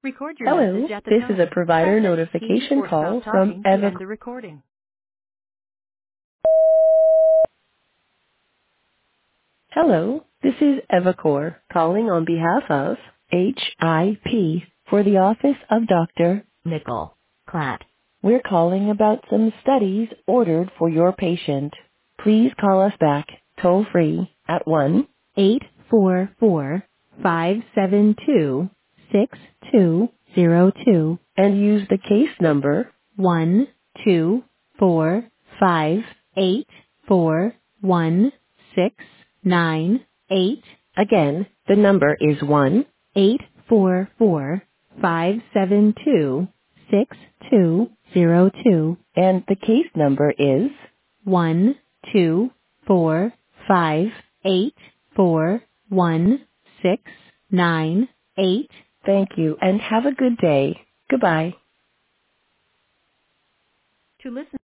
Record your Hello, message at the this is a tone. provider Press any key notification or stop call from talking to Eva. end the recording. Hello, this is Evacor calling on behalf of HIP for the office of Dr. Nickel Klatt. We're calling about some studies ordered for your patient. Please call us back toll free at 1-844-572-6202 and use the case number 124584169. Again, the number is 1-844-572-6202 and the case number is 124584169. Thank you and have a good day. Goodbye. To listen